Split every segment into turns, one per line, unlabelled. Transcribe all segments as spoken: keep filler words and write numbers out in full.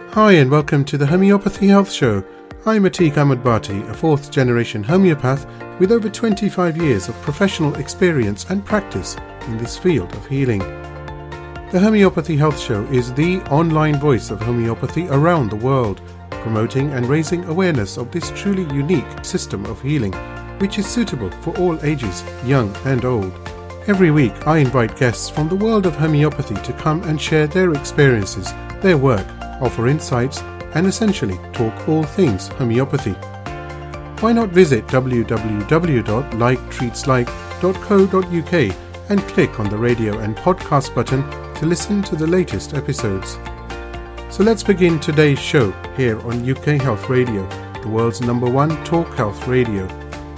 Hi and welcome to the Homeopathy Health Show. I'm Atiq Ahmed Bhatti, a fourth generation homeopath with over twenty-five years of professional experience and practice in this field of healing. The Homeopathy Health Show is the online voice of homeopathy around the world, promoting and raising awareness of this truly unique system of healing, which is suitable for all ages, young and old. Every week I invite guests from the world of homeopathy to come and share their experiences, their work, offer insights, and essentially talk all things homeopathy. Why not visit w w w dot like treats like dot co dot u k and click on the radio and podcast button to listen to the latest episodes. So let's begin today's show here on U K Health Radio, the world's number one talk health radio.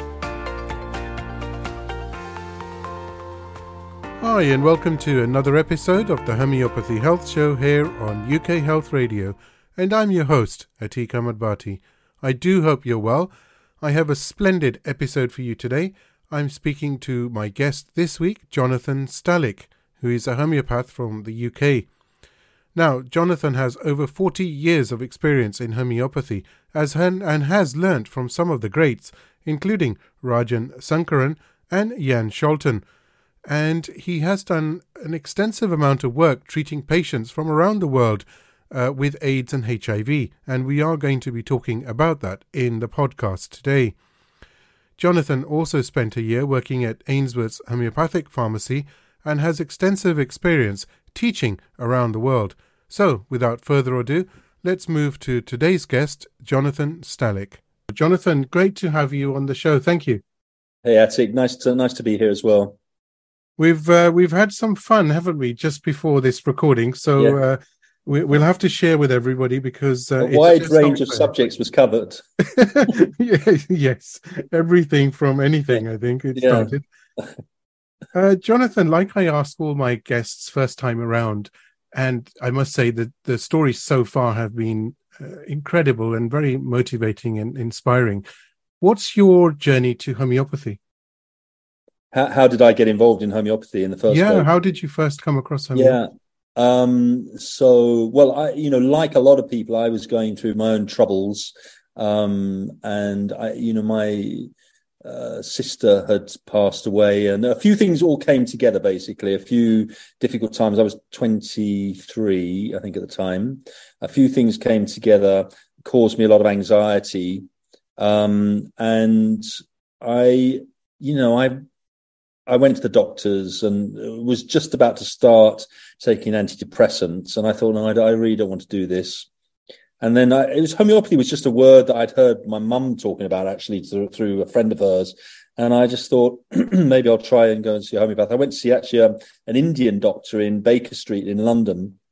Hi and welcome to another episode of the Homeopathy Health Show here on U K Health Radio, and I'm your host, Atiq Ahmed Bhatti. I do hope you're well. I have a splendid episode for you today. I'm speaking to my guest this week, Jonathan Stalick, who is a homeopath from the U K. Now, Jonathan has over forty years of experience in homeopathy as and has learnt from some of the greats, including Rajan Sankaran and Jan Scholten. And he has done an extensive amount of work treating patients from around the world uh, with AIDS and H I V, and we are going to be talking about that in the podcast today. Jonathan also spent a year working at Ainsworth's Homeopathic Pharmacy and has extensive experience teaching around the world. So, without further ado, let's move to today's guest, Jonathan Stalick. Jonathan, great to have you on the show. Thank you.
Hey, Atiq, nice to nice to be here as well.
We've uh, we've had some fun, haven't we, just before this recording? So yeah. uh, we, we'll have to share with everybody because uh,
a wide range of fair. subjects was covered.
Yes, everything from anything. I think it yeah. started. Uh, Jonathan, like I asked all my guests first time around, and I must say that the stories so far have been uh, incredible and very motivating and inspiring. What's your journey to homeopathy?
How, how did I get involved in homeopathy in the first
yeah,
place?
Yeah, how did you first come across homeopathy?
Yeah, um, so, well, I, you know, like a lot of people, I was going through my own troubles. Um, and, I, you know, my uh, sister had passed away and a few things all came together, basically. A few difficult times. I was twenty-three, I think, at the time. A few things came together, caused me a lot of anxiety. Um, and I, you know, I... I went to the doctors and was just about to start taking antidepressants. And I thought, no, I, I really don't want to do this. And then I, it was homeopathy was just a word that I'd heard my mum talking about actually through, through a friend of hers. And I just thought maybe I'll try and go and see a homeopath. I went to see actually a, an Indian doctor in Baker Street in London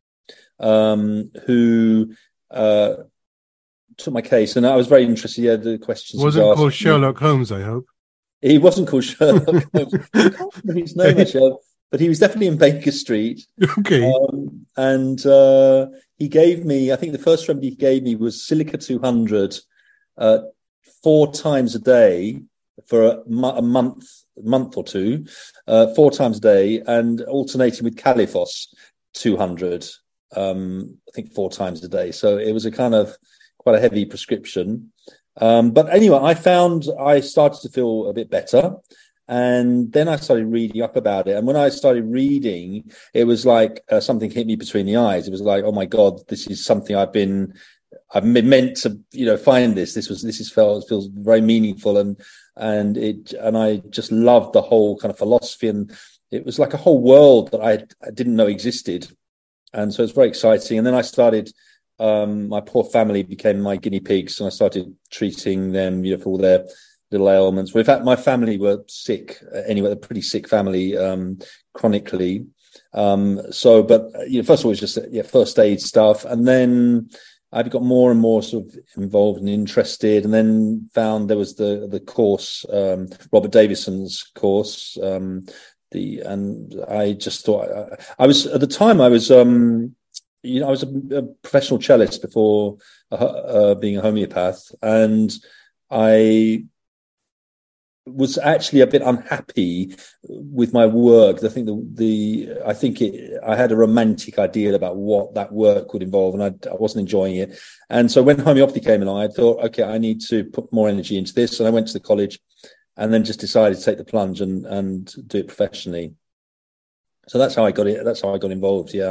um, who uh, took my case. And I was very interested. Yeah, the questions.
Wasn't called Sherlock Holmes, I hope.
He wasn't called Sherlock Holmes. I can't remember his name, actually, but he was definitely in Baker Street.
Okay.
Um, and uh, he gave me, I think the first remedy he gave me was Silica two hundred uh, four times a day for a, a month, month or two, uh, four times a day, and alternating with Califos two hundred, um, I think four times a day. So it was a kind of quite a heavy prescription. Um, but anyway, I found I started to feel a bit better. And then I started reading up about it. And when I started reading, it was like uh, something hit me between the eyes. It was like, oh my God, this is something I've been, I've been meant to, you know, find this. This was, this is felt, feels very meaningful. And, and it, and I just loved the whole kind of philosophy. And it was like a whole world that I, I didn't know existed. And so it's very exciting. And then I started, Um, my poor family became my guinea pigs, and I started treating them, you know, for all their little ailments. Well, in fact, my family were sick anyway, a pretty sick family, um, chronically. Um, so, but, you know, first of all, it was just, yeah, first aid stuff. And then I got more and more sort of involved and interested, and then found there was the, the course, um, Robert Davison's course, um, the, and I just thought, I, I was, at the time I was, um, You know, I was a, a professional cellist before uh, uh, being a homeopath, and I was actually a bit unhappy with my work. I think the, the I think it, I had a romantic idea about what that work would involve, and I, I wasn't enjoying it. And so when homeopathy came along, I thought, okay, I need to put more energy into this. And I went to the college, and then just decided to take the plunge and and do it professionally. So that's how I got it. That's how I got involved. Yeah.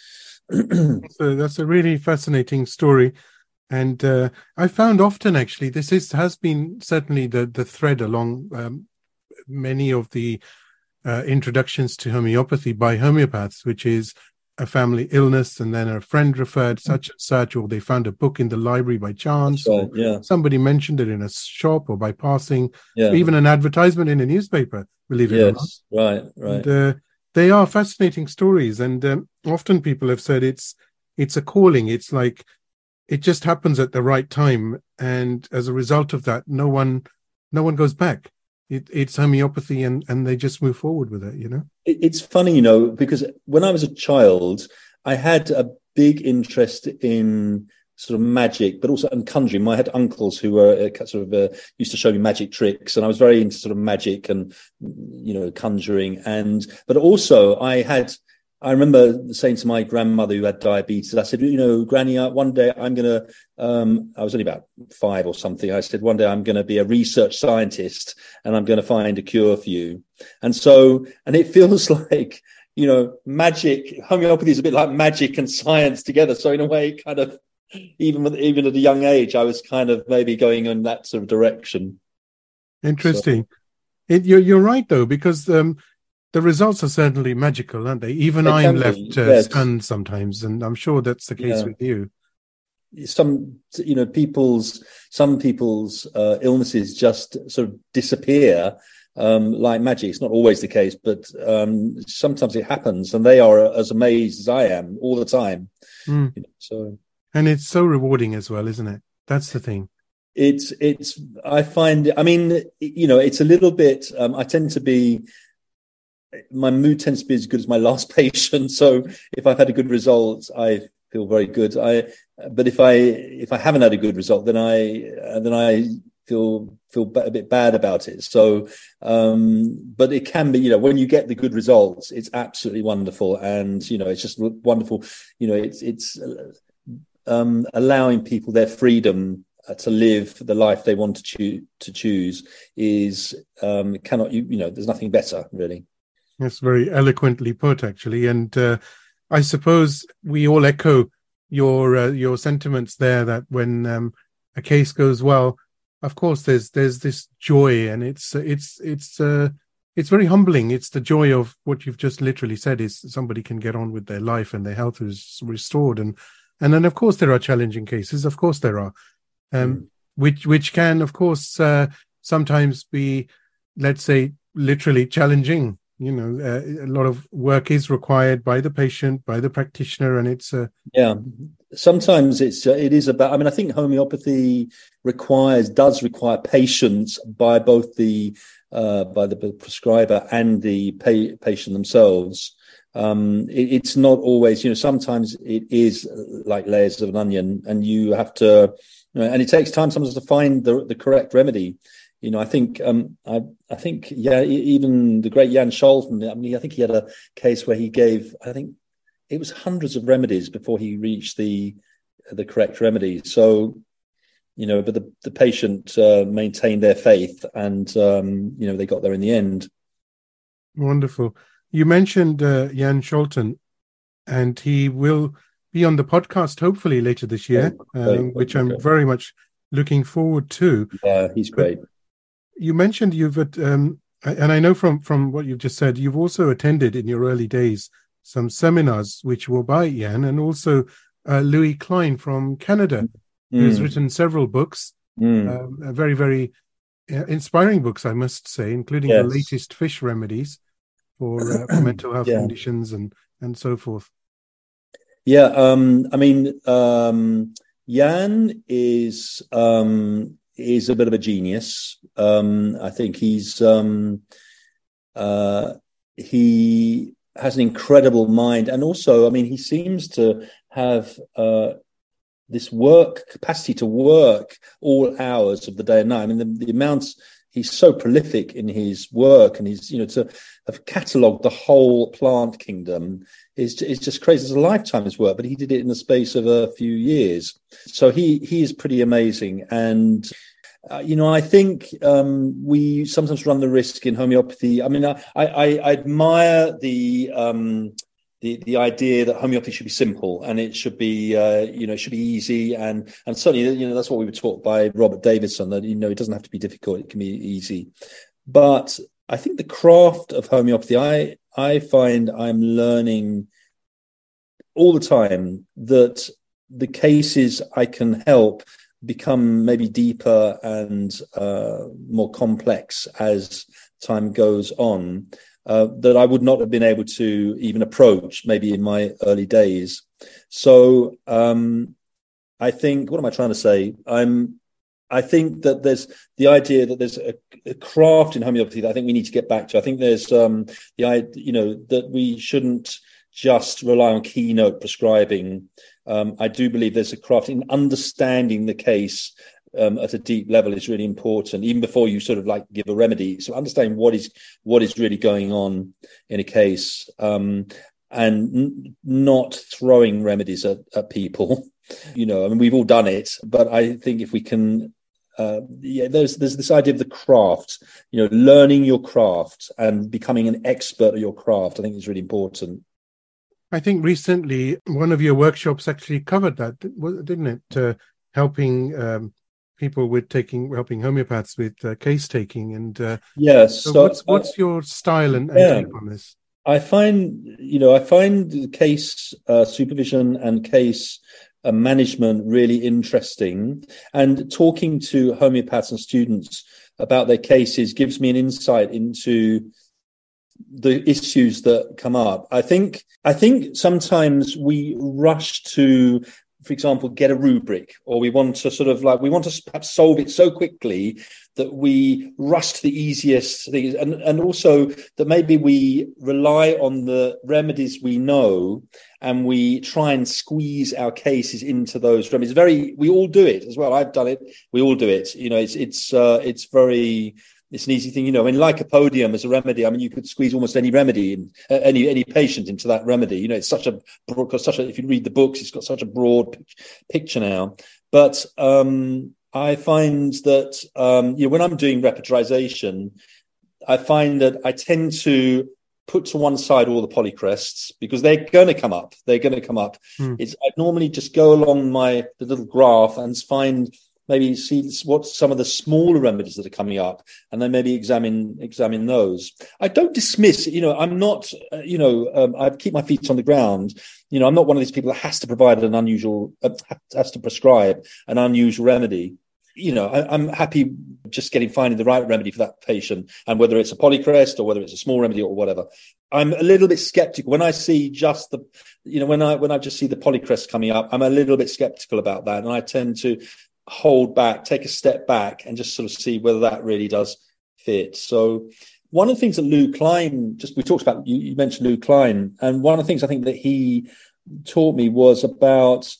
So that's a really fascinating story. And uh, I found often, actually, this is has been certainly the, the thread along um, many of the uh, introductions to homeopathy by homeopaths, which is a family illness, and then a friend referred such and such, or they found a book in the library by chance,
right,
or
yeah.
somebody mentioned it in a shop or by passing,
yeah.
or even an advertisement in a newspaper, believe it
yes,
or
not. Right, right.
And, uh, they are fascinating stories, and um, often people have said it's it's a calling. It's like it just happens at the right time, and as a result of that, no one, no one goes back. It, it's homeopathy, and and they just move forward with it. You know,
it, it's funny, you know, because when I was a child, I had a big interest in sort of magic, but also in conjuring. I had uncles who were uh, sort of uh, used to show me magic tricks, and I was very into sort of magic and you know conjuring. And but also I had. I remember saying to my grandmother who had diabetes, I said, you know, Granny, one day I'm going to, um, I was only about five or something. I said, one day I'm going to be a research scientist and I'm going to find a cure for you. And so, and it feels like, you know, magic, homeopathy is a bit like magic and science together. So in a way, kind of, even with, even at a young age, I was kind of maybe going in that sort of direction.
Interesting. So. It, you're, you're right, though, because, um, the results are certainly magical, aren't they? Even
they
I'm left uh,
yes.
stunned sometimes, and I'm sure that's the case yeah. with you.
Some, you know, people's some people's uh, illnesses just sort of disappear um, like magic. It's not always the case, but um, sometimes it happens, and they are as amazed as I am all the time.
Mm.
You know, so,
and it's so rewarding as well, isn't it? That's the thing.
It's it's. I find. I mean, you know, it's a little bit. Um, I tend to be. My mood tends to be as good as my last patient. So if I've had a good result, I feel very good. I, but if I if I haven't had a good result, then I then I feel feel a bit bad about it. So, um, but it can be, you know, when you get the good results, it's absolutely wonderful, and you know, it's just wonderful. You know, it's it's um, allowing people their freedom to live the life they want to choose. To choose is um, cannot you you know, there's nothing better really.
That's very eloquently put, actually, and uh, I suppose we all echo your uh, your sentiments there. That when um, a case goes well, of course, there's there's this joy, and it's it's it's uh, it's very humbling. It's the joy of what you've just literally said: is somebody can get on with their life and their health is restored, and and then of course there are challenging cases. Of course there are, um, mm. which which can of course uh, sometimes be, let's say, literally challenging. You know, uh, a lot of work is required by the patient, by the practitioner, and it's uh...
yeah. Sometimes it's uh, it is about. I mean, I think homeopathy requires does require patience by both the uh, by the prescriber and the pay, patient themselves. Um, it, it's not always, you know. Sometimes it is like layers of an onion, and you have to, you know, and it takes time sometimes to find the the correct remedy. You know, I think, um, I, I think, yeah, even the great Jan Scholten, I mean, I think he had a case where he gave, I think it was hundreds of remedies before he reached the the correct remedy. So, you know, but the, the patient uh, maintained their faith and, um, you know, they got there in the end.
Wonderful. You mentioned uh, Jan Scholten, and he will be on the podcast hopefully later this year, oh, great, um, which I'm great. very much looking forward to.
Yeah, he's great.
But you mentioned you've, um, and I know from, from what you've just said, you've also attended in your early days some seminars which were by Jan, and also uh, Louis Klein from Canada, mm. who's written several books, mm. um, very, very inspiring books, I must say, including yes. the latest fish remedies for, uh, for mental health yeah. conditions and, and so forth.
Yeah, um, I mean, um, Jan is... Um, is a bit of a genius. Um, I think he's um, uh, he has an incredible mind, and also, I mean, he seems to have uh, this work capacity to work all hours of the day and night. I mean, the, the amounts he's so prolific in his work, and he's, you know, to have catalogued the whole plant kingdom is is just crazy. It's a lifetime's work, but he did it in the space of a few years. So he he is pretty amazing. And uh, you know, I think um, we sometimes run the risk in homeopathy. I mean, I I, I admire the. Um, The, the idea that homeopathy should be simple, and it should be, uh, you know, it should be easy, and and certainly, you know, that's what we were taught by Robert Davidson, that, you know, it doesn't have to be difficult; it can be easy. But I think the craft of homeopathy, I I find I'm learning all the time that the cases I can help become maybe deeper and uh, more complex as time goes on. Uh, that I would not have been able to even approach maybe in my early days. So um, I think, what am I trying to say? I'm, I think that there's the idea that there's a, a craft in homeopathy that I think we need to get back to. I think there's um, the, you know, that we shouldn't just rely on keynote prescribing. Um, I do believe there's a craft in understanding the case Um, at a deep level is really important, even before you sort of like give a remedy. So understanding what is what is really going on in a case, um, and n- not throwing remedies at, at people. You know, I mean, we've all done it, but I think if we can, uh, yeah, there's there's this idea of the craft. You know, learning your craft and becoming an expert at your craft, I think is really important.
I think recently one of your workshops actually covered that, didn't it? Uh, helping. Um... people with taking, helping homeopaths with uh, case taking, and uh,
yes.
So,
so
what's what's uh, your style and, and
yeah.
take on this?
I find, you know, I find case uh, supervision and case uh, management really interesting, and talking to homeopaths and students about their cases gives me an insight into the issues that come up. I think, I think sometimes we rush to, for example, get a rubric, or we want to sort of like, we want to perhaps solve it so quickly that we rush to the easiest things. And, and also that maybe we rely on the remedies we know, and we try and squeeze our cases into those remedies. Very, we all do it as well. I've done it. We all do it. You know, it's, it's, uh, it's very, it's an easy thing, you know. I mean, lycopodium as a remedy, I mean, you could squeeze almost any remedy, in, uh, any any patient into that remedy. You know, it's such a, such a, if you read the books, it's got such a broad picture now. But um, I find that, um, you know, when I'm doing repertorization, I find that I tend to put to one side all the polycrests, because they're going to come up. They're going to come up. Hmm. It's I normally just go along my the little graph and find, maybe see what some of the smaller remedies that are coming up, and then maybe examine examine those. I don't dismiss, you know, I'm not, uh, you know, um, I keep my feet on the ground. You know, I'm not one of these people that has to provide an unusual, uh, has to prescribe an unusual remedy. You know, I, I'm happy just getting, finding the right remedy for that patient, and whether it's a polycrest or whether it's a small remedy or whatever. I'm a little bit skeptical when I see just the, you know, when I when I just see the polycrest coming up, I'm a little bit skeptical about that, and I tend to hold back, take a step back, and just sort of see whether that really does fit. So one of the things that Lou Klein, just we talked about, you, you mentioned Lou Klein, and one of the things I think that he taught me was about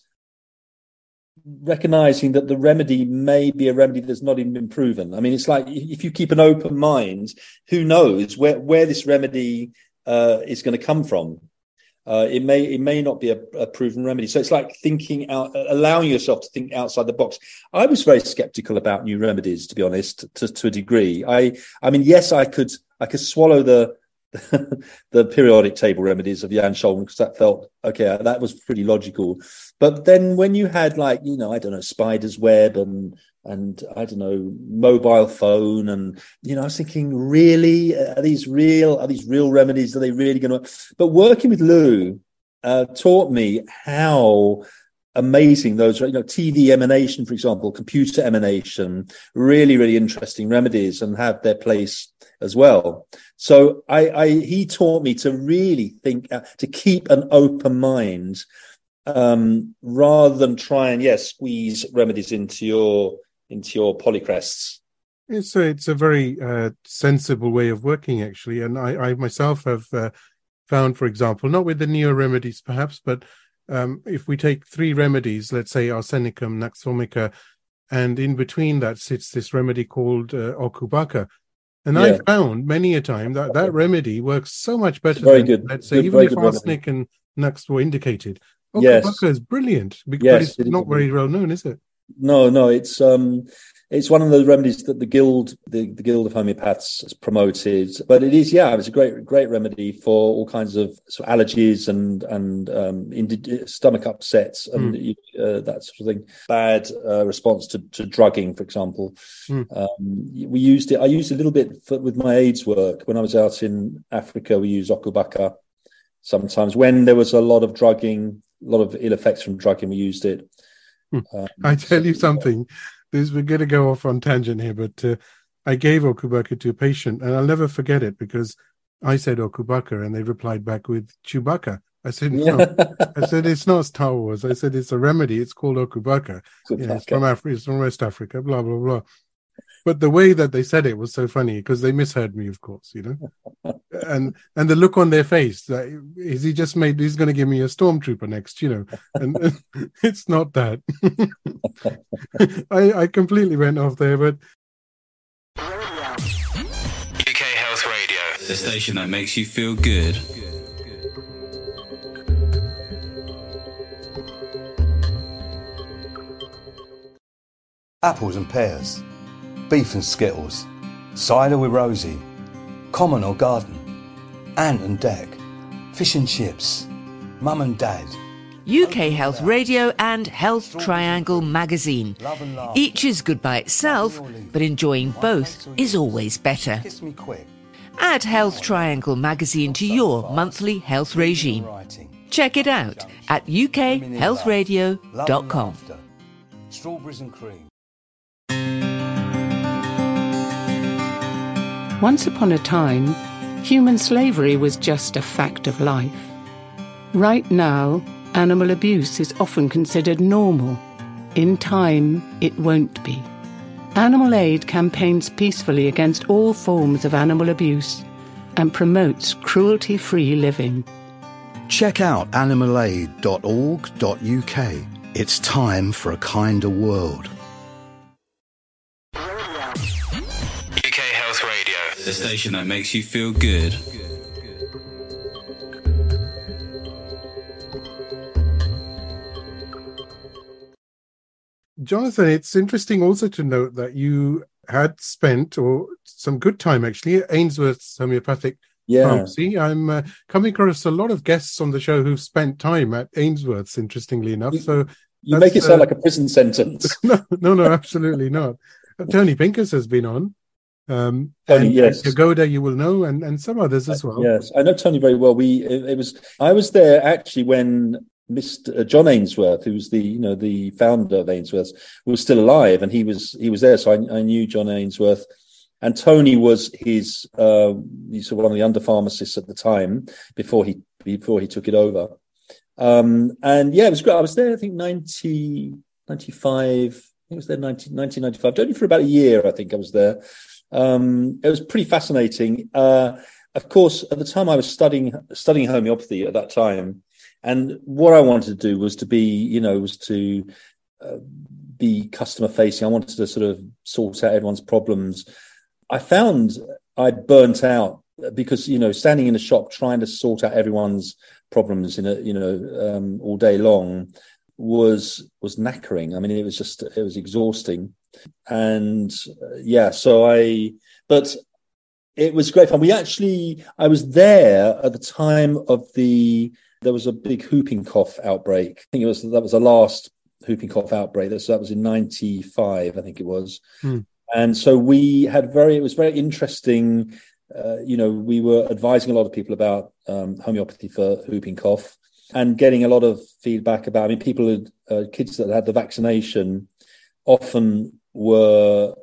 recognizing that the remedy may be a remedy that's not even been proven. I mean, it's like, if you keep an open mind, who knows where, where this remedy uh, is going to come from. Uh, it may it may not be a, a proven remedy. So it's like thinking out, allowing yourself to think outside the box. I was very skeptical about new remedies, to be honest, to, to a degree. I I mean, yes, I could I could swallow the the periodic table remedies of Jan Scholden, because that felt okay. That was pretty logical. But then when you had, like, you know, I don't know, spider's web and and I don't know, mobile phone, and, you know, I was thinking, really, are these real? Are these real remedies? Are they really going to? But working with Lou uh, taught me how amazing those, you know, T V emanation, for example, computer emanation, really, really interesting remedies, and have their place as well. So I, I he taught me to really think, uh, to keep an open mind, um, rather than try and, yes, squeeze remedies into your into your polycrests.
It's a, it's a very uh, sensible way of working, actually. And I, I myself have uh, found, for example, not with the neo remedies perhaps, but um, if we take three remedies, let's say Arsenicum, Naxomica, and in between that sits this remedy called uh, Okubaka. And
Yeah.
I found many a time that that remedy works so much better
Very
than,
good.
let's say,
Good,
even
very
if
good remedy.
arsenic and nux were indicated.
Yes.
Okubaka is brilliant, bec- but
Yes,
it's
it is
not very
brilliant.
well known, is it?
No, no, it's um, it's one of the remedies that the guild, the, the Guild of Homeopaths, has promoted. But it is, yeah, it's a great, great remedy for all kinds of, sort of allergies and and um, indi- stomach upsets and
Mm.
uh, that sort of thing. Bad uh, response to, to drugging, for example.
Mm.
Um, we used it. I used it a little bit for, with my AIDS work when I was out in Africa. We used Okubaka sometimes when there was a lot of drugging, a lot of ill effects from drugging. We used it.
Um, I tell so, you something. This, we're going to go off on tangent here, but uh, I gave Okubaka to a patient, and I'll never forget it because I said Okubaka, and they replied back with Chewbacca. I said, no. I said, it's not Star Wars. I said, it's a remedy. It's called Okubaka. You know, it's from Africa. It's from West Africa, blah, blah, blah. But the way that they said it was so funny because they misheard me, of course, you know. and and the look on their face, like, is he just made, he's going to give me a stormtrooper next, you know. And, and it's not that. I, I completely went off there, but...
U K Health Radio, the station that makes you feel good.
Apples and pears, beef and skittles, cider with Rosie, common or garden, ant and deck, fish and chips, mum and dad.
U K Health Radio and Health Triangle magazine. Each is good by itself, but enjoying both is always better.
Kiss me quick.
Add Health Triangle magazine to your monthly health regime. Check it out at u k health radio dot com.
Strawberries and cream.
Once upon a time, human slavery was just a fact of life. Right now, animal abuse is often considered normal. In time, it won't be. Animal Aid campaigns peacefully against all forms of animal abuse and promotes cruelty-free living.
Check out animal aid dot org dot u k. It's time for a kinder world.
U K Health Radio, the station that makes you feel good.
Jonathan, it's interesting also to note that you had spent, or some good time actually, at Ainsworth's Homeopathic
Yeah.
Pharmacy. I'm uh, coming across a lot of guests on the show who've spent time at Ainsworth's, interestingly enough. So
You make it sound
uh,
like a prison sentence.
no, no, no, absolutely not. Uh, Tony Pincus has been on. Um,
Tony,
and
yes.
Yagoda, you will know, and, and some others as well.
Yes, I know Tony very well. We it, it was I was there actually when Mister John Ainsworth, who was the you know the founder of Ainsworth's, was still alive, and he was he was there. So I, I knew John Ainsworth, and Tony was his uh, he's one of the under pharmacists at the time before he before he took it over. Um, and yeah, it was great. I was there, I think ninety, ninety-five. I think it was there nineteen ninety-five. Only for about a year, I think I was there. Um, it was pretty fascinating. Uh, of course, at the time I was studying studying homeopathy at that time, and what I wanted to do was to be, you know, was to uh, be customer facing. I wanted to sort of sort out everyone's problems. I found I burnt out because, you know, standing in a shop trying to sort out everyone's problems in a, you know, um, all day long was was knackering. I mean, it was just it was exhausting. And uh, yeah, so I, but it was great fun. We actually, I was there at the time of the, there was a big whooping cough outbreak. I think it was, that was the last whooping cough outbreak. That, so that was in ninety-five, I think it was. Hmm. And so we had very, it was very interesting. Uh, you know, we were advising a lot of people about um, homeopathy for whooping cough and getting a lot of feedback about, I mean, people, had, uh, kids that had the vaccination often were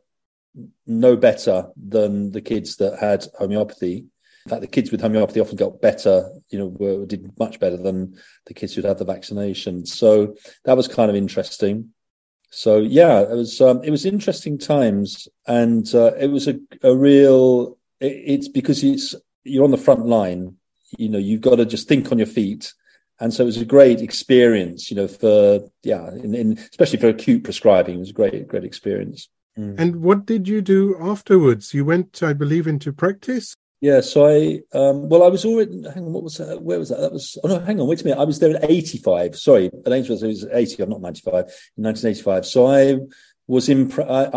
no better than the kids that had homeopathy. In fact, the kids with homeopathy often got better, you know, were, did much better than the kids who'd had the vaccination. So that was kind of interesting. So yeah, it was um, it was interesting times, and uh, it was a, a real. It, it's because it's you're on the front line. You know, you've got to just think on your feet And so it was a great experience, you know, for, yeah, in, in, especially for acute prescribing. It was a great, great experience.
Mm. And what did you do afterwards? You went, I believe, into practice?
Yeah, so I, um, well, I was already, hang on, what was that? Where was that? That was, oh no, hang on, wait a minute. I was there in eighty-five. Sorry, at Ainsworth, it was eighty, I'm not ninety-five, in nineteen eighty-five. So I was in,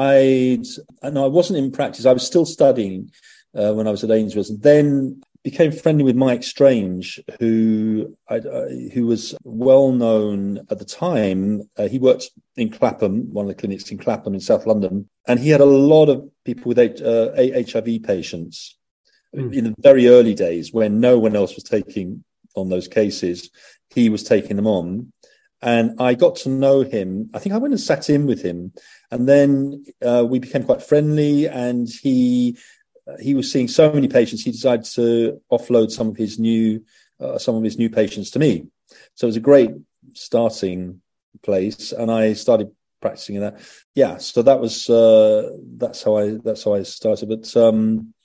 I, I, no, I wasn't in practice. I was still studying uh, when I was at Ainsworth. And then became friendly with Mike Strange, who I, uh, who was well known at the time. Uh, he worked in Clapham, one of the clinics in Clapham in South London, and he had a lot of people with uh, H I V patients mm. in the very early days when no one else was taking on those cases. He was taking them on, and I got to know him. I think I went and sat in with him, and then uh, we became quite friendly, and he. He was seeing so many patients, he decided to offload some of his new, uh, some of his new patients to me. So it was a great starting place, and I started practicing in that. Yeah, so that was uh, that's how I that's how I started. But um,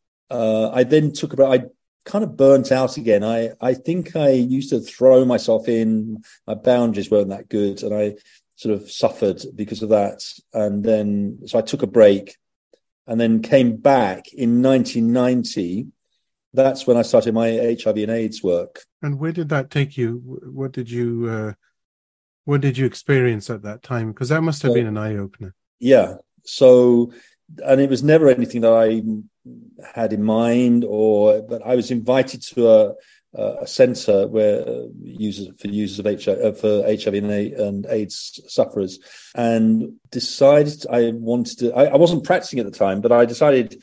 uh, I then took about I kind of burnt out again. I I think I used to throw myself in. My boundaries weren't that good, and I sort of suffered because of that. And then so I took a break. And then came back in nineteen ninety. That's when I started my H I V and AIDS work.
And where did that take you? What did you, uh, what did you experience at that time? Because that must have so, been an eye opener.
Yeah. So, and it was never anything that I had in mind, or but I was invited to a, a centre where uh, users for users of H I V, uh, for H I V and, and AIDS sufferers, and decided I wanted to. I, I wasn't practicing at the time, but I decided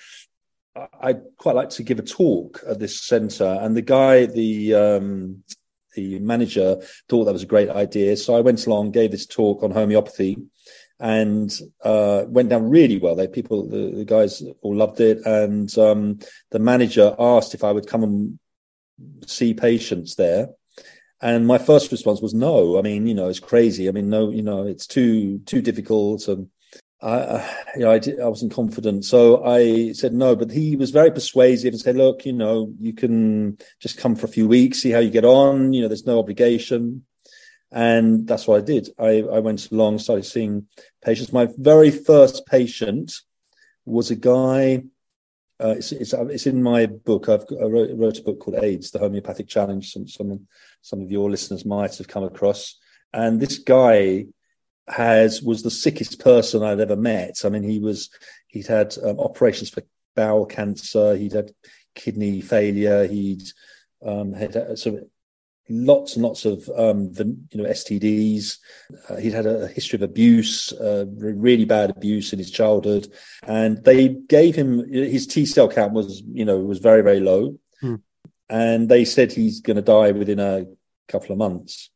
I'd quite like to give a talk at this centre. And the guy, the um, the manager, thought that was a great idea, so I went along, gave this talk on homeopathy, and uh, went down really well. They people, the, the guys all loved it, and um, the manager asked if I would come and see patients there, and my first response was no. I mean, you know, it's crazy. I mean, no, you know, it's too too difficult, and I, I you know, I, did, I wasn't confident, so I said no. But he was very persuasive and said, "Look, you know, you can just come for a few weeks, see how you get on. You know, there's no obligation." And that's what I did. I, I went along, started seeing patients. My very first patient was a guy. Uh, it's, it's it's in my book. I've got, I wrote, wrote a book called AIDS: The Homeopathic Challenge. Some some some of your listeners might have come across. And this guy has was the sickest person I'd ever met. I mean, he was he'd had um, operations for bowel cancer. He'd had kidney failure. He'd um, had uh, sort of lots and lots of um, the, you know S T Ds. Uh, he'd had a history of abuse, uh, really bad abuse in his childhood, and they gave him his T cell count was you know was very very low, hmm. and they said he's going to die within a couple of months.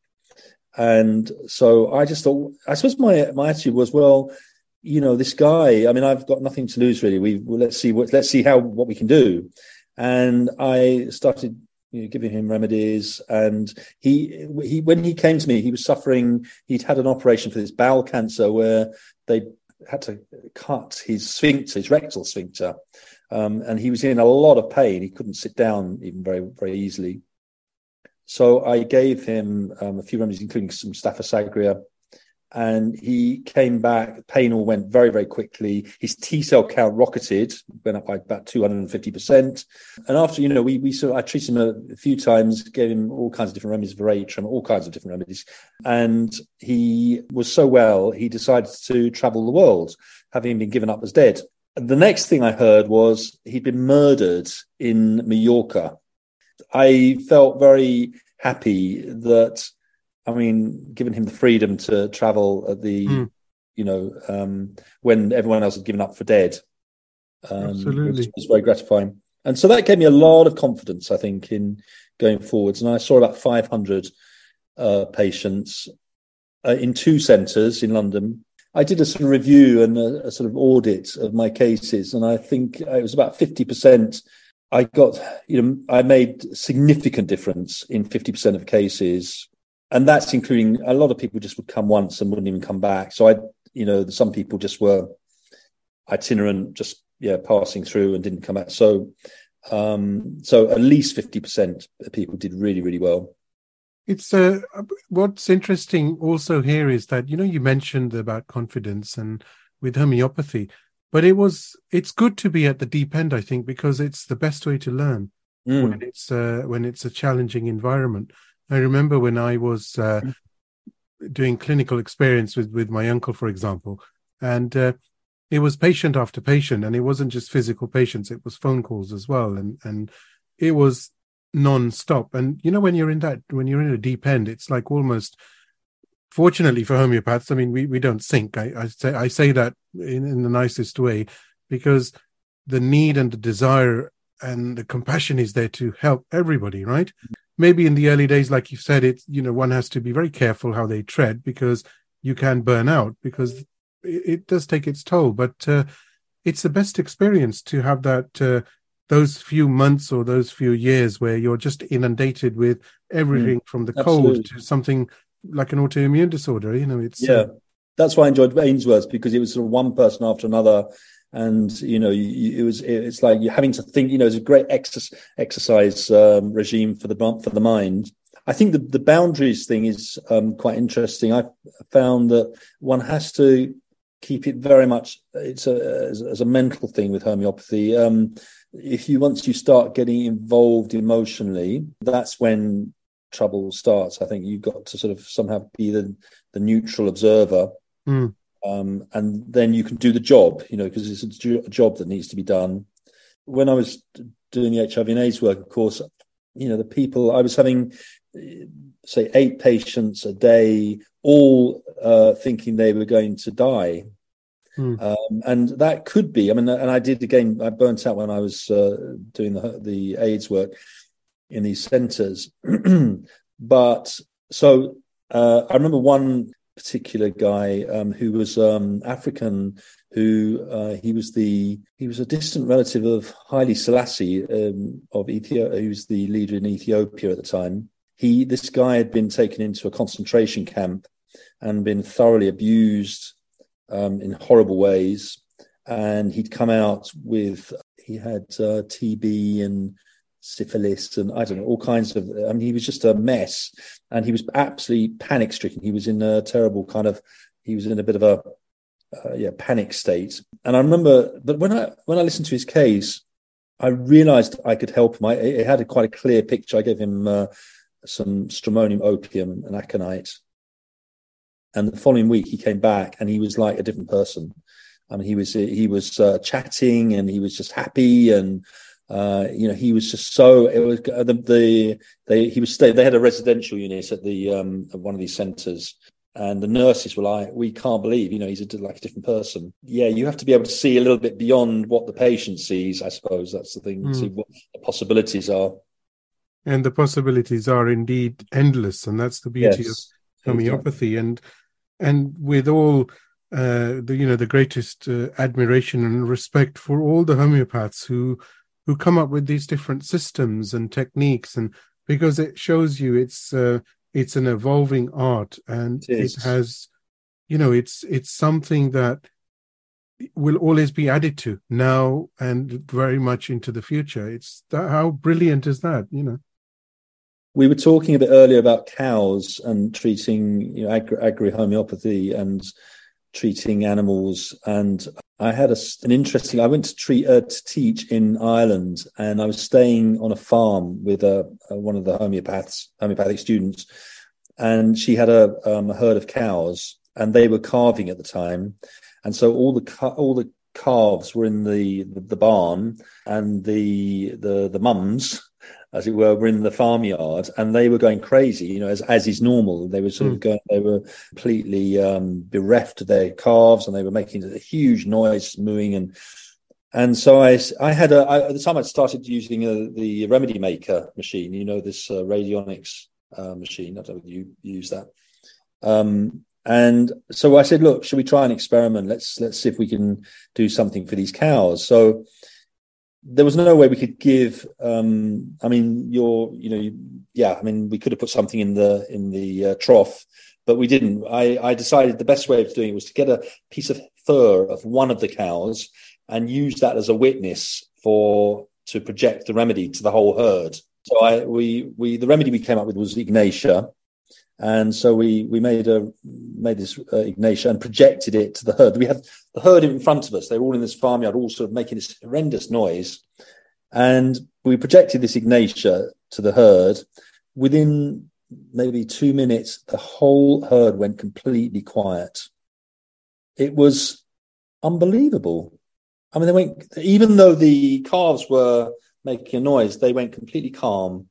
And so I just thought, I suppose my my attitude was, well, you know, this guy. I mean, I've got nothing to lose really. We well, let's see what let's see how what we can do, and I started. You know, giving him remedies, and he he when he came to me, he was suffering. He'd had an operation for this bowel cancer where they had to cut his sphincter, his rectal sphincter, um, and he was in a lot of pain. He couldn't sit down even very very easily. So I gave him um, a few remedies, including some Staphysagria, and he came back. Pain all went very, very quickly. His T cell count rocketed, went up by about two hundred fifty percent. And after, you know, we we sort of, I treated him a, a few times, gave him all kinds of different remedies, Veratrum, all kinds of different remedies. And he was so well, he decided to travel the world, having been given up as dead. The next thing I heard was he'd been murdered in Mallorca. I felt very happy that, I mean, giving him the freedom to travel at the, mm. you know, um, when everyone else had given up for dead. Um,
Absolutely.
It was very gratifying. And so that gave me a lot of confidence, I think, in going forwards. And I saw about five hundred uh, patients uh, in two centres in London. I did a sort of review and a, a sort of audit of my cases. And I think it was about fifty percent. I got, you know, I made significant difference in fifty percent of cases. And that's including a lot of people just would come once and wouldn't even come back. So I, you know, some people just were itinerant, just, yeah, passing through and didn't come back. So, um, so at least fifty percent of people did really, really well.
It's uh, what's interesting also here is that, you know, you mentioned about confidence and with homeopathy, but it was it's good to be at the deep end, I think, because it's the best way to learn mm. when it's uh, when it's a challenging environment. I remember when I was uh, doing clinical experience with, with my uncle, for example, and uh, it was patient after patient, and it wasn't just physical patients, it was phone calls as well. And, and it was non-stop. And, you know, when you're in that, when you're in a deep end, it's like almost, fortunately for homeopaths, I mean, we, we don't sink. I, I say, I say that in, in the nicest way, because the need and the desire and the compassion is there to help everybody, right? Maybe in the early days, like you said, it, you know, one has to be very careful how they tread, because you can burn out, because it, it does take its toll. But uh, it's the best experience to have that, uh, those few months or those few years where you're just inundated with everything mm, from the absolutely. cold to something like an autoimmune disorder. You know, it's
yeah.
Uh,
That's why I enjoyed Ainsworth, because it was sort of one person after another. And, you know, you, it was, it's like you're having to think, you know, it's a great exercise, exercise um, regime for the, for the mind. I think the, the boundaries thing is um, quite interesting. I found that one has to keep it very much, it's a, as, as a mental thing with homeopathy. Um, if you, once you start getting involved emotionally, that's when trouble starts. I think you've got to sort of somehow be the, the neutral observer.
Mm.
Um, and then you can do the job, you know, because it's a, a job that needs to be done. When I was doing the H I V and AIDS work, of course, you know, the people, I was having, say, eight patients a day, all uh, thinking they were going to die.
Mm.
Um, and that could be, I mean, and I did, again, I burnt out when I was uh, doing the, the AIDS work in these centres. But so uh, I remember one particular guy um, who was um, African, who uh, he was the he was a distant relative of Haile Selassie um, of Ethiopia, who was the leader in Ethiopia at the time. He this guy had been taken into a concentration camp and been thoroughly abused um, in horrible ways, and he'd come out with he had uh, T B and syphilis and I don't know, all kinds of, I mean, he was just a mess, and he was absolutely panic stricken. He was in a terrible kind of, he was in a bit of a, uh, yeah, panic state. And I remember, but when I, when I listened to his case, I realized I could help him. I, it had a quite a clear picture. I gave him uh, some stramonium opium and aconite. And the following week he came back and he was like a different person. I mean, he was, he was uh, chatting and he was just happy, and Uh, you know, he was just so, it was the, the they, he was staying, they had a residential unit at the, um, at one of these centres, and the nurses were like, we can't believe, you know, he's a, like a different person. Yeah. You have to be able to see a little bit beyond what the patient sees. I suppose that's the thing, mm. see what the possibilities are.
And the possibilities are indeed endless. And that's the beauty yes, of homeopathy. Exactly. And, and with all, uh, the, you know, the greatest uh, admiration and respect for all the homeopaths who, who come up with these different systems and techniques, and because it shows you it's uh, it's an evolving art, and it, it has, you know, it's it's something that will always be added to now and very much into the future. It's that, how brilliant is that, you know?
We were talking a bit earlier about cows and treating, you know, agri, agri homeopathy and treating animals, and I had a, an interesting. I went to treat uh, to teach in Ireland, and I was staying on a farm with a, a one of the homeopaths, homeopathic students, and she had a, um, a herd of cows, and they were calving at the time, and so all the all the calves were in the the, the barn, and the the the mums, as it were, were in the farmyard, and they were going crazy, you know, as as is normal. They were sort mm. of going, they were completely um, bereft of their calves, and they were making a huge noise, mooing, and and so I, I had a, I, at the time I started using a, the Remedy Maker machine, you know, this uh, radionics uh, machine. I don't know if you use that. Um, and so I said, look, should we try an experiment? Let's let's see if we can do something for these cows. So there was no way we could give. Um, I mean, you're, you know, you, yeah. I mean, we could have put something in the in the uh, trough, but we didn't. I, I decided the best way of doing it was to get a piece of fur of one of the cows and use that as a witness for to project the remedy to the whole herd. So I we we the remedy we came up with was Ignatia, And so we we made a made this uh, Ignatia and projected it to the herd. We had the herd in front of us. They were all in this farmyard, all sort of making this horrendous noise. And we projected this Ignatia to the herd. Within maybe two minutes, the whole herd went completely quiet. It was unbelievable. I mean, they went, even though the calves were making a noise, they went completely calm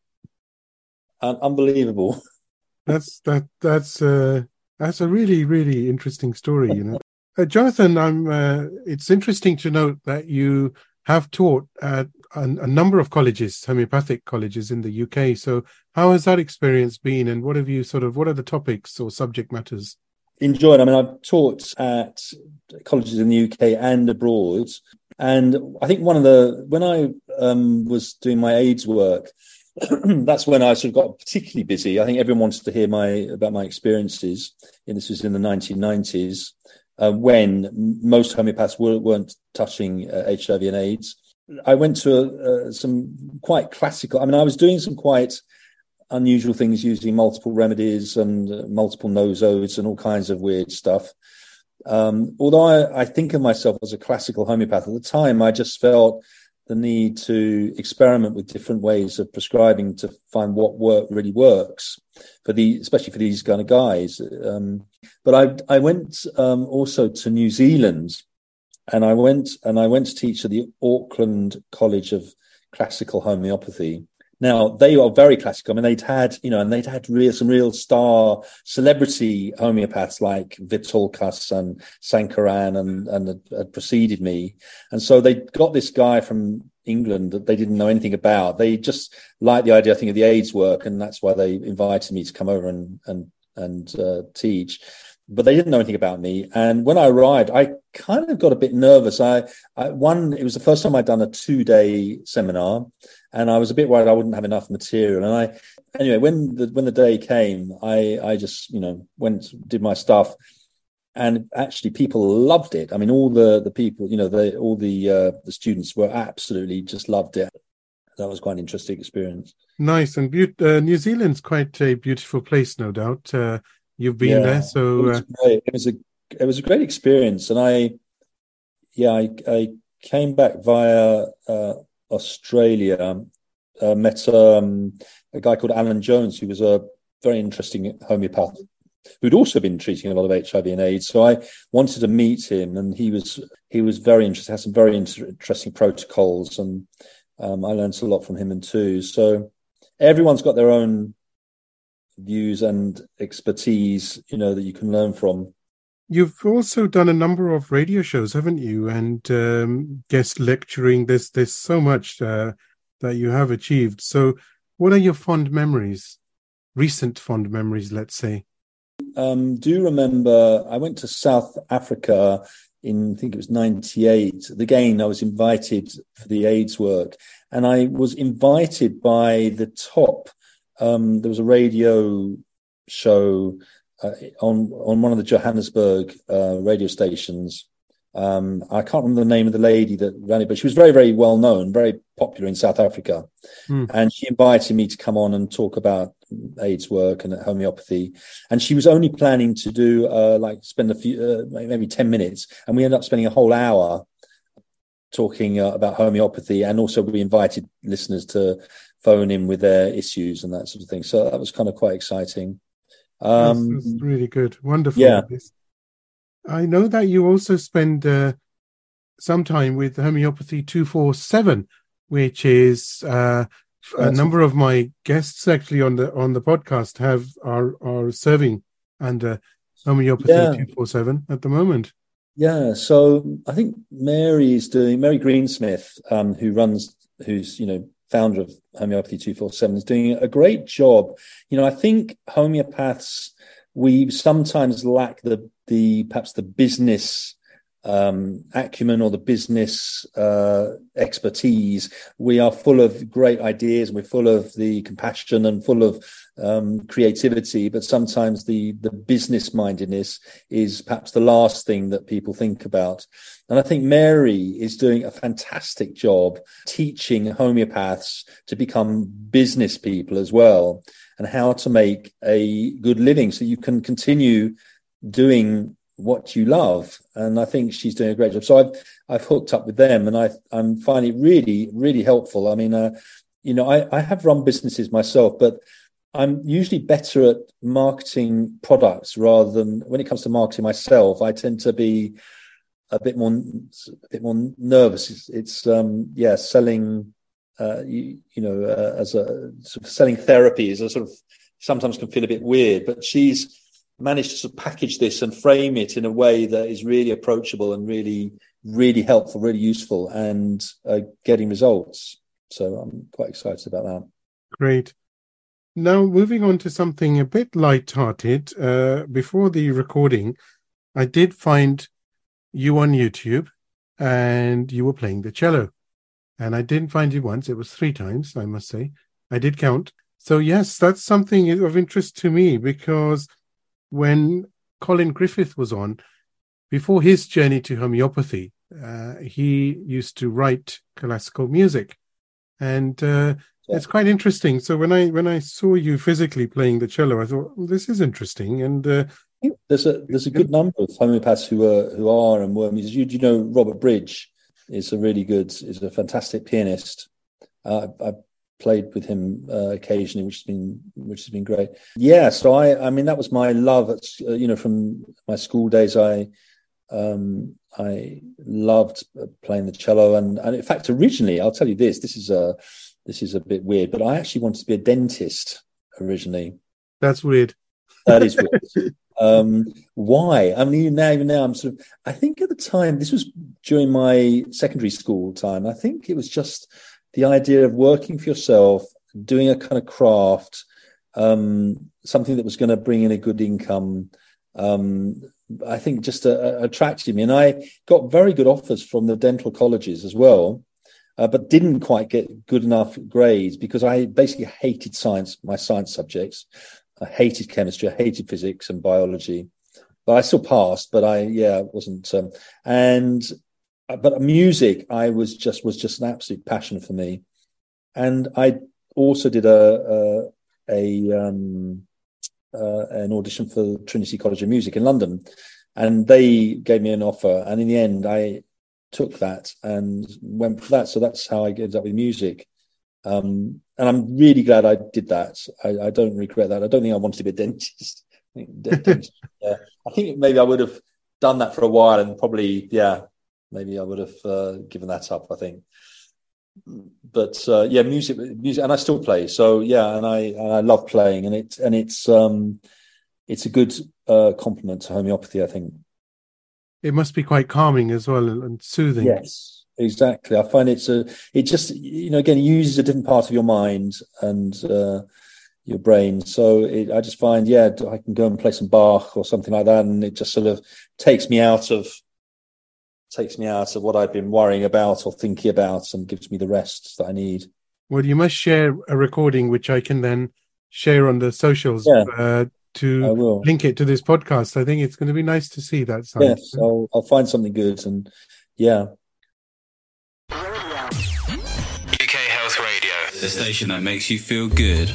and unbelievable.
That's that. That's uh, that's a really, really interesting story. You know, uh, Jonathan. I'm. Uh, it's interesting to note that you have taught at a, a number of colleges, homeopathic colleges in the U K. So, how has that experience been, and what have you sort of? What are the topics or subject matters?
Enjoyed. I mean, I've taught at colleges in the U K and abroad, and I think one of the when I um, was doing my AIDS work. That's when I sort of got particularly busy. I think everyone wanted to hear my about my experiences. And this was in the nineteen nineties, uh, when most homeopaths were, weren't touching uh, H I V and AIDS. I went to uh, some quite classical. I mean, I was doing some quite unusual things using multiple remedies and uh, multiple nosodes and all kinds of weird stuff. Um, although I, I think of myself as a classical homeopath, at the time I just felt the need to experiment with different ways of prescribing to find what work really works for the, especially for these kind of guys. Um, but I, I went um, also to New Zealand, and I went and I went to teach at the Auckland College of Classical Homeopathy. Now, they are very classical. I mean, they'd had, you know, and they'd had real, some real star celebrity homeopaths like Vitulkas and Sankaran and, and had, had preceded me. And so they got this guy from England that they didn't know anything about. They just liked the idea, I think, of the AIDS work. And that's why they invited me to come over and, and, and uh, teach. But they didn't know anything about me. And when I arrived, I kind of got a bit nervous. I, I one, it was the first time I'd done a two day seminar, and I was a bit worried I wouldn't have enough material. And I, anyway, when the, when the day came, I, I just, you know, went, did my stuff, and actually people loved it. I mean, all the, the people, you know, the, all the, uh, the students were absolutely just loved it. That was quite an interesting experience.
Nice. And be- uh, New Zealand's quite a beautiful place, no doubt. Uh, You've been yeah, there, so
it was, uh... it was a it was a great experience, and I, yeah, I, I came back via uh, Australia. Uh, met um, a guy called Alan Jones, who was a very interesting homeopath, who'd also been treating a lot of H I V and AIDS. So I wanted to meet him, and he was he was very interesting. Had some very interesting protocols, and um, I learned a lot from him and too. So everyone's got their own views and expertise, you know, that you can learn from.
You've also done a number of radio shows, haven't you? And um, guest lecturing. There's there's so much uh, that you have achieved. So, what are your fond memories? Recent fond memories, let's say.
Um, do you remember? I went to South Africa in, I think it was ninety-eight. Again, I was invited for the AIDS work, and I was invited by the top. Um, there was a radio show uh, on on one of the Johannesburg uh, radio stations. Um, I can't remember the name of the lady that ran it, but she was very, very well known, very popular in South Africa. Mm. And she invited me to come on and talk about AIDS work and homeopathy. And she was only planning to do uh, like spend a few, uh, maybe ten minutes, and we ended up spending a whole hour talking uh, about homeopathy. And also we invited listeners to phone in with their issues and that sort of thing. So that was kind of quite exciting. Um,
that's, that's really good. Wonderful.
Yeah.
I know that you also spend uh, some time with Homeopathy two forty-seven, which is uh, a number of my guests actually on the on the podcast have are are serving under Homeopathy yeah. two forty-seven at the moment.
Yeah. So I think Mary is doing Mary Greensmith, um, who runs, who's you know. founder of Homeopathy two forty-seven, is doing a great job. You know, I think homeopaths, we sometimes lack the, the perhaps the business um, acumen or the business uh, expertise. We are full of great ideas, and we're full of the compassion and full of um, creativity, but sometimes the, the business mindedness is perhaps the last thing that people think about. And I think Mary is doing a fantastic job teaching homeopaths to become business people as well. and how to make a good living so you can continue doing what you love. And I think she's doing a great job. So I've I've hooked up with them, and I I'm finding it really really helpful. I mean, uh, you know, I I have run businesses myself, but I'm usually better at marketing products rather than when it comes to marketing myself. I tend to be a bit more a bit more nervous. It's, it's um yeah selling uh you, you know uh, as a sort of selling therapy is a sort of sometimes can feel a bit weird, but she's managed to sort of package this and frame it in a way that is really approachable and really really helpful, really useful, and uh, getting results. So I'm quite excited about that.
Great. Now, moving on to something a bit light-hearted. Uh, before the recording, I did find you on YouTube, and you were playing the cello. And I didn't find you once. It was three times, I must say. I did count. So, yes, that's something of interest to me, because when Colin Griffith was on, before his journey to homeopathy, uh, he used to write classical music. And uh, yeah. It's quite interesting. So when I when I saw you physically playing the cello, I thought, well, this is interesting. And uh,
there's a there's a good number of homeopaths who are who are and were musicians. You, you know, Robert Bridge is a really good, is a fantastic pianist. Uh, I, I played with him uh, occasionally, which has been which has been great. Yeah, so I I mean that was my love. At, uh, you know, from my school days, I um, I loved playing the cello, and and in fact, originally, I'll tell you this. This is a this is a bit weird, but I actually wanted to be a dentist originally.
That's weird.
That is weird. Um, why? I mean, now, even now, I'm sort of, I think at the time, this was during my secondary school time. I think it was just the idea of working for yourself, doing a kind of craft, um, something that was going to bring in a good income. Um, I think just uh, attracted me. And I got very good offers from the dental colleges as well, uh, but didn't quite get good enough grades because I basically hated science, my science subjects. I hated chemistry, I hated physics and biology, but I still passed. But I, yeah, wasn't. Um, and but music, I was just was just an absolute passion for me. And I also did a a, a um, uh, an audition for Trinity College of Music in London, and they gave me an offer. And in the end, I took that and went for that. So that's how I ended up with music. Um, and I'm really glad I did that. I, I don't regret that. I don't think I wanted to be a dentist. I think, dentist, yeah. I think maybe I would have done that for a while and probably, yeah, maybe I would have uh, given that up, I think. But uh, yeah, music, music, and I still play. So yeah, and I and I love playing, and it and it's um, it's a good uh, complement to homeopathy, I think.
It must be quite calming as well and soothing.
Yes, exactly. I find it's a, it just, you know, again, uses a different part of your mind and uh, your brain. So it, I just find, yeah, I can go and play some Bach or something like that, and it just sort of takes me out of, takes me out of what I've been worrying about or thinking about, and gives me the rest that I need.
Well, you must share a recording, which I can then share on the socials. Yeah. Uh, to link it to this podcast. I think it's going to be nice to see that side.
Yes, I'll, I'll find something good, and yeah.
U K Health Radio, the station that makes you feel good.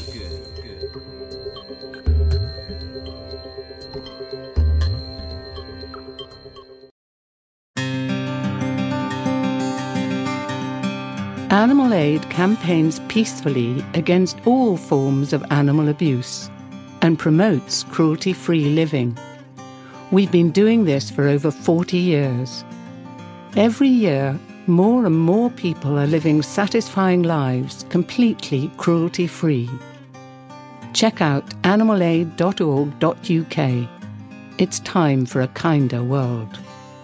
Animal Aid campaigns peacefully against all forms of animal abuse and promotes cruelty-free living. We've been doing this for over forty years. Every year, more and more people are living satisfying lives completely cruelty-free. Check out animal aid dot org dot U K. It's time for a kinder world.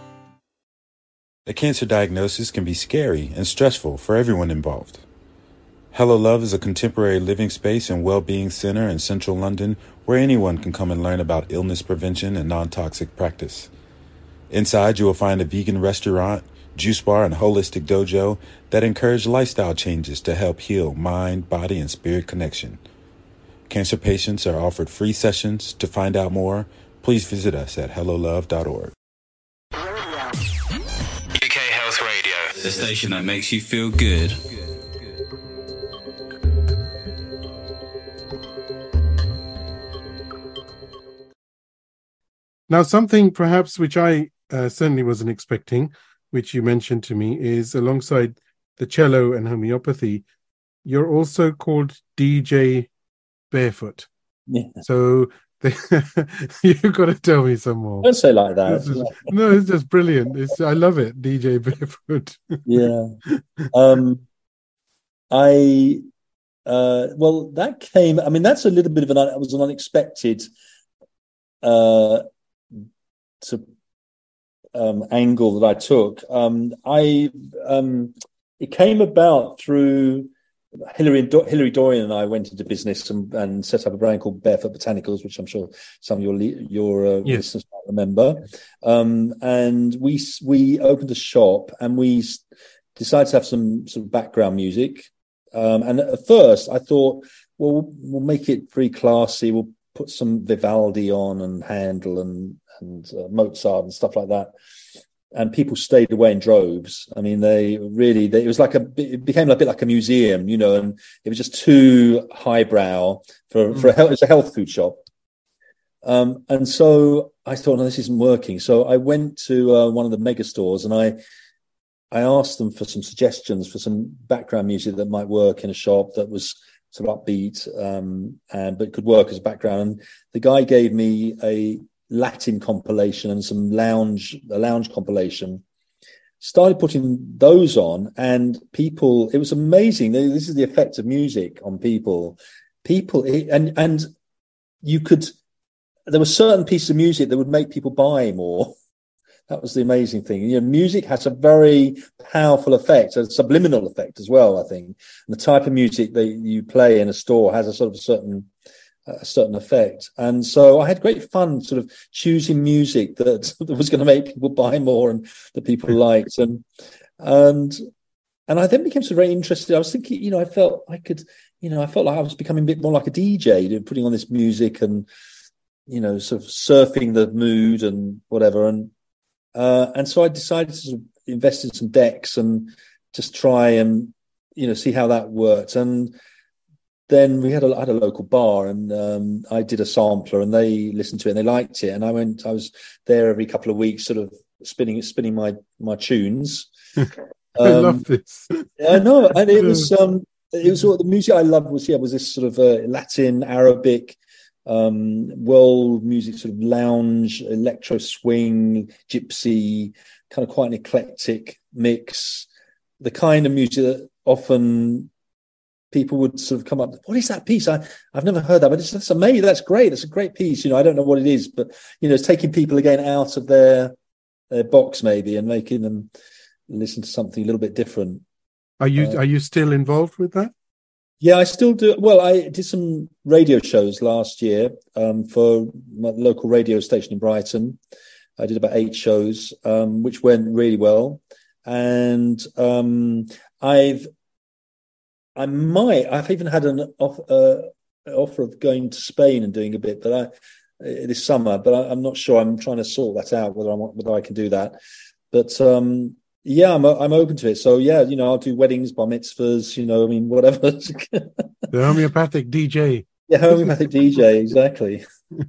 A cancer diagnosis can be scary and stressful for everyone involved. Hello Love is a contemporary living space and well-being center in central London where anyone can come and learn about illness prevention and non-toxic practice. Inside, you will find a vegan restaurant, juice bar, and holistic dojo that encourage lifestyle changes to help heal mind, body, and spirit connection. Cancer patients are offered free sessions. To find out more, please visit us at hello love dot org.
U K Health Radio, the station that makes you feel good.
Now, something perhaps which I uh, certainly wasn't expecting, which you mentioned to me, is alongside the cello and homeopathy, you're also called D J Barefoot.
Yeah.
So you've got to tell me some more.
Don't say like that.
Is, no, it's just brilliant. It's I love it, D J Barefoot.
Yeah. Um, I uh, well, that came. I mean, that's a little bit of an. It was an unexpected uh, to, um, angle that I took. Um, I um, it came about through. Hilary, Hilary Dorian and I went into business and, and set up a brand called Barefoot Botanicals, which I'm sure some of your your uh, yes. listeners might remember. Um, and we we opened a shop and we decided to have some sort of background music. Um, and at first, I thought, well, we'll make it very classy. We'll put some Vivaldi on and Handel and and uh, Mozart and stuff like that. And people stayed away in droves. I mean, they really, they, it was like a, it became a bit like a museum, you know, and it was just too highbrow for, mm. for a health, it's a health food shop. Um, and so I thought, no, this isn't working. So I went to uh, one of the mega stores and I, I asked them for some suggestions for some background music that might work in a shop that was sort of upbeat, um, and, but could work as a background. And the guy gave me a Latin compilation and some lounge, a lounge compilation, started putting those on and people, it was amazing. This is the effect of music on people. People, and, and you could, there were certain pieces of music that would make people buy more. That was the amazing thing. You know, music has a very powerful effect, a subliminal effect as well, I think. And the type of music that you play in a store has a sort of a certain, a certain effect. And so I had great fun sort of choosing music that, that was going to make people buy more and that people liked. And, and, and I then became sort of very interested. I was thinking, you know, I felt I could, you know, I felt like I was becoming a bit more like a D J, putting on this music and, you know, sort of surfing the mood and whatever. And, uh, and so I decided to sort of invest in some decks and just try and, you know, see how that worked. And, then we had a, had a local bar and um, I did a sampler and they listened to it and they liked it. And I went, I was there every couple of weeks, sort of spinning, spinning my, my tunes.
I um, love this.
I know. And it was, um, it was the music I loved was, yeah, was this sort of uh, Latin, Arabic, um, world music, sort of lounge, electro swing, gypsy, kind of quite an eclectic mix. The kind of music that often people would sort of come up, what is that piece? I, I've never heard that, but it's, that's amazing. That's great. That's a great piece. You know, I don't know what it is, but, you know, it's taking people again out of their, their box maybe and making them listen to something a little bit different.
Are you,
uh,
are you still involved with that?
Yeah, I still do. Well, I did some radio shows last year, um, for my local radio station in Brighton. I did about eight shows, um, which went really well. And, um, I've, I might. I've even had an off, uh, offer of going to Spain and doing a bit, but I uh, this summer. But I, I'm not sure. I'm trying to sort that out whether I want, whether I can do that. But um, yeah, I'm I'm open to it. So yeah, you know, I'll do weddings, bar mitzvahs. You know, I mean, whatever.
The homeopathic D J.
Yeah, homeopathic D J, exactly.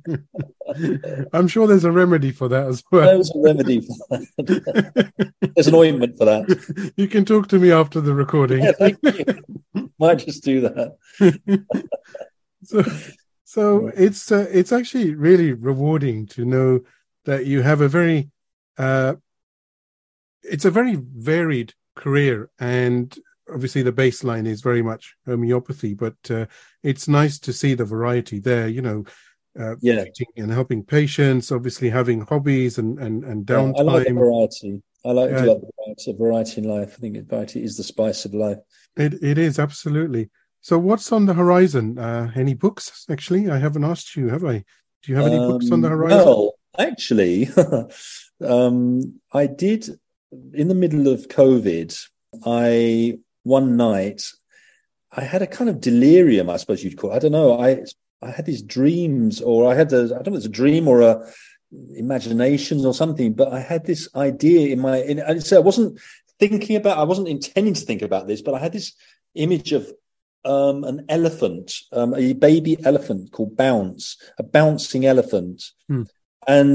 I'm sure there's a remedy for that as well.
There's a remedy for that. There's an ointment for that.
You can talk to me after the recording.
Yeah, thank you. Might just do that.
so, so it's uh, it's actually really rewarding to know that you have a very, uh, it's a very varied career, and obviously the baseline is very much homeopathy, but uh, it's nice to see the variety there, you know, uh,
yeah.
and helping patients, obviously having hobbies and, and, and downtime.
Yeah, I like the variety. I like,
uh,
to like the variety, variety in life. I think variety is the spice of life.
It It is, absolutely. So what's on the horizon? Uh, any books, actually? I haven't asked you, have I? Do you have any um, books on the horizon?
Well, actually, um, I did, in the middle of COVID, I... one night, I had a kind of delirium, I suppose you'd call it. I don't know. I I had these dreams, or I had a, I don't know if it's a dream or a imagination or something, but I had this idea in my, in, and so I wasn't thinking about, I wasn't intending to think about this, but I had this image of um, an elephant, um, a baby elephant called Bounce, a bouncing elephant.
Hmm.
And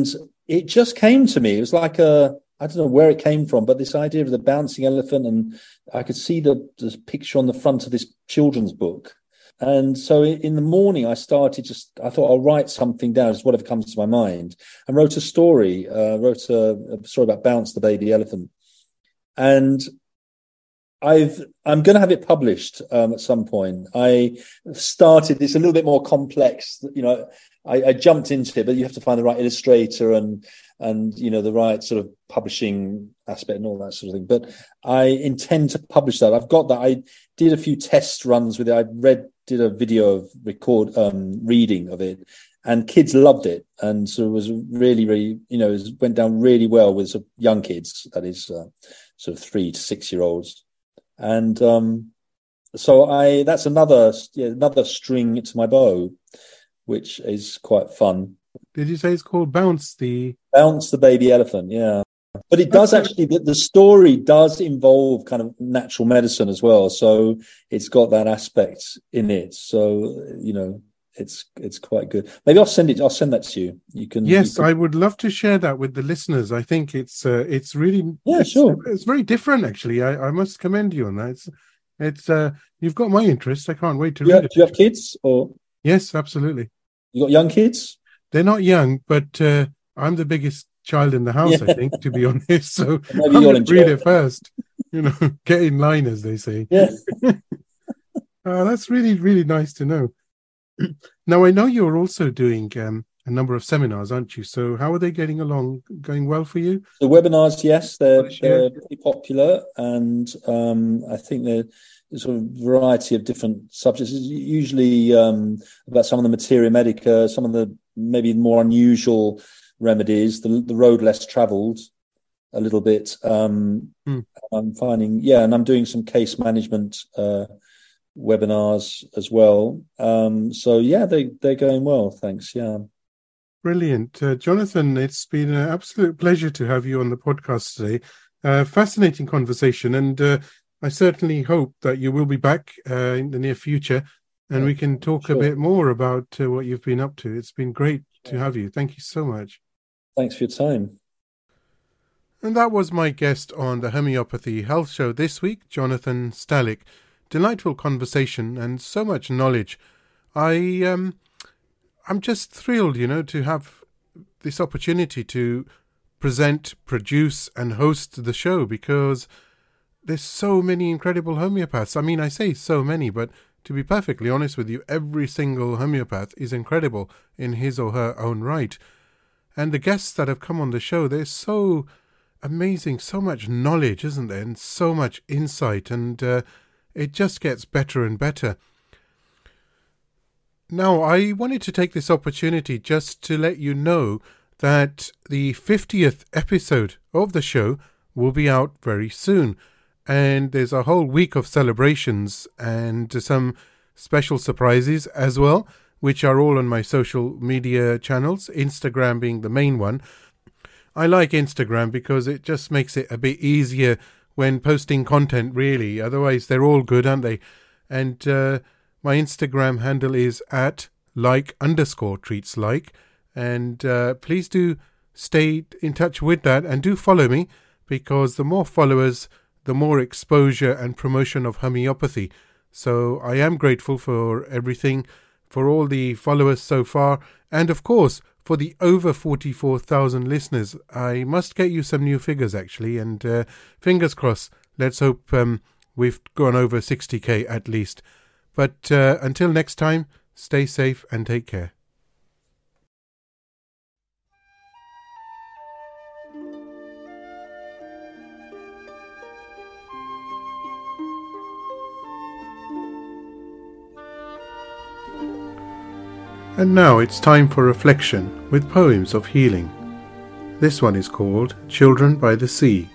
it just came to me. It was like a, I don't know where it came from, but this idea of the bouncing elephant, and I could see the, the picture on the front of this children's book. And so in the morning, I started just, I thought I'll write something down, just whatever comes to my mind, and wrote a story, uh, wrote a, a story about Bounce the baby elephant. And I've, I'm going to have it published um, at some point. I started, it's a little bit more complex, you know, I, I jumped into it, but you have to find the right illustrator and, and, you know, the right sort of publishing aspect and all that sort of thing. But I intend to publish that. I've got that. I did a few test runs with it. I read, did a video of record, um, reading of it, and kids loved it. And so it was really, really, you know, it went down really well with sort of young kids, that is, uh, sort of three to six year olds. And, um, so I, that's another, yeah, another string to my bow, which is quite fun.
Did you say it's called Bounce the...
Bounce the Baby Elephant, yeah. But it does actually, the, the story does involve kind of natural medicine as well. So it's got that aspect in it. So, you know, it's it's quite good. Maybe I'll send it, I'll send that to you. You can.
Yes,
you can...
I would love to share that with the listeners. I think it's uh, it's really...
Yeah,
it's,
sure.
It's very different, actually. I, I must commend you on that. It's, it's uh, you've got my interest. I can't wait to
yeah,
read it.
Do you have kids? Or
Yes, absolutely.
You got young kids?
They're not young, but uh, I'm the biggest child in the house, yeah. I think, to be honest. So
Maybe
I'm
you'll
going to read it first. You know, get in line, as they say.
Yeah.
uh, that's really, really nice to know. Now, I know you're also doing um, a number of seminars, aren't you? So how are they getting along? Going well for you?
The webinars, yes, they're, they're pretty popular. And um, I think they're sort of variety of different subjects. It's usually um, about some of the materia medica, some of the maybe more unusual remedies, the, the road less travelled a little bit. Um, hmm. I'm finding, yeah, and I'm doing some case management uh, webinars as well. Um, so, yeah, they, they're going well, thanks, yeah.
Brilliant. Uh, Jonathan, it's been an absolute pleasure to have you on the podcast today. Uh, fascinating conversation, and uh, I certainly hope that you will be back uh, in the near future, and yeah, we can talk sure. a bit more about uh, what you've been up to. It's been great to have you. Thank you so much.
Thanks for your time.
And that was my guest on the Homeopathy Health Show this week, Jonathan Stalick. Delightful conversation and so much knowledge. I, um, I'm just thrilled, you know, to have this opportunity to present, produce and host the show, because there's so many incredible homeopaths. I mean, I say so many, but to be perfectly honest with you, every single homeopath is incredible in his or her own right. And the guests that have come on the show, they're so amazing, so much knowledge, isn't there? And so much insight, and uh, it just gets better and better. Now, I wanted to take this opportunity just to let you know that the fiftieth episode of the show will be out very soon. And there's a whole week of celebrations and some special surprises as well, which are all on my social media channels, Instagram being the main one. I like Instagram because it just makes it a bit easier when posting content, really. Otherwise, they're all good, aren't they? And uh, my Instagram handle is at like underscore treats like. And uh, please do stay in touch with that and do follow me, because the more followers, the more exposure and promotion of homeopathy. So I am grateful for everything, for all the followers so far, and of course for the over forty-four thousand listeners. I must get you some new figures actually, and uh, fingers crossed, let's hope um, we've gone over sixty k at least. But uh, until next time, stay safe and take care. And now it's time for reflection with poems of healing. This one is called Children by the Sea.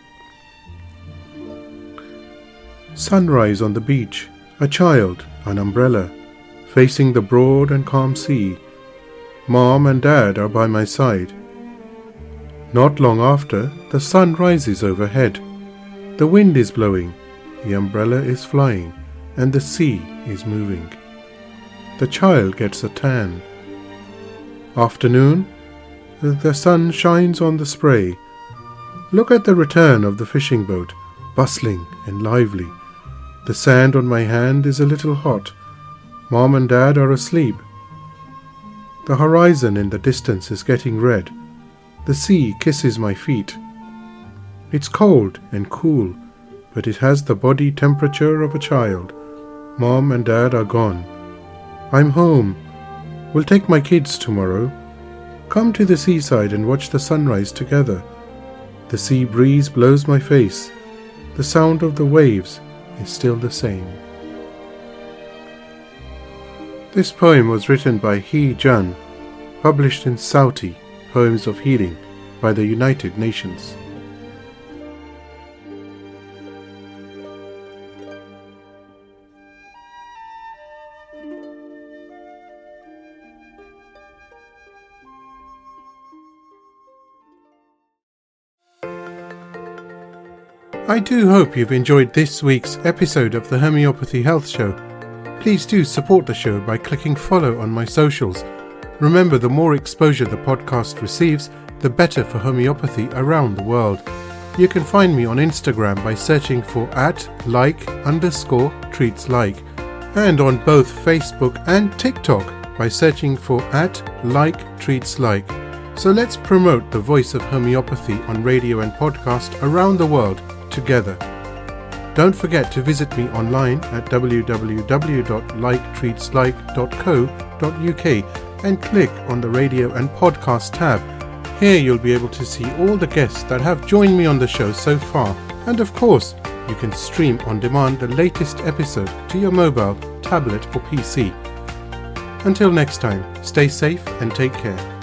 Sunrise on the beach, a child, an umbrella, facing the broad and calm sea. Mom and Dad are by my side. Not long after, the sun rises overhead. The wind is blowing, the umbrella is flying, and the sea is moving. The child gets a tan. Afternoon, The sun shines on the spray. Look at the return of the fishing boat, bustling and lively. The sand on my hand is a little hot. Mom and Dad are asleep. The horizon in the distance is getting red. The sea kisses my feet. It's cold and cool, but it has the body temperature of a child. Mom and Dad are gone. I'm home. We'll take my kids tomorrow. Come to the seaside and watch the sunrise together. The sea breeze blows my face. The sound of the waves is still the same. This poem was written by Hee Jun, published in Sauti, Poems of Healing, by the United Nations. I do hope you've enjoyed this week's episode of the Homeopathy Health Show. Please do support the show by clicking follow on my socials. Remember, the more exposure the podcast receives, the better for homeopathy around the world. You can find me on Instagram by searching for at like underscore treats like, and on both Facebook and TikTok by searching for at like treats like. So let's promote the voice of homeopathy on radio and podcast around the world together. Don't forget to visit me online at w w w dot like treats like dot co dot u k and click on the radio and podcast tab. Here you'll be able to see all the guests that have joined me on the show so far, and of course you can stream on demand the latest episode to your mobile, tablet or P C. Until next time, stay safe and take care.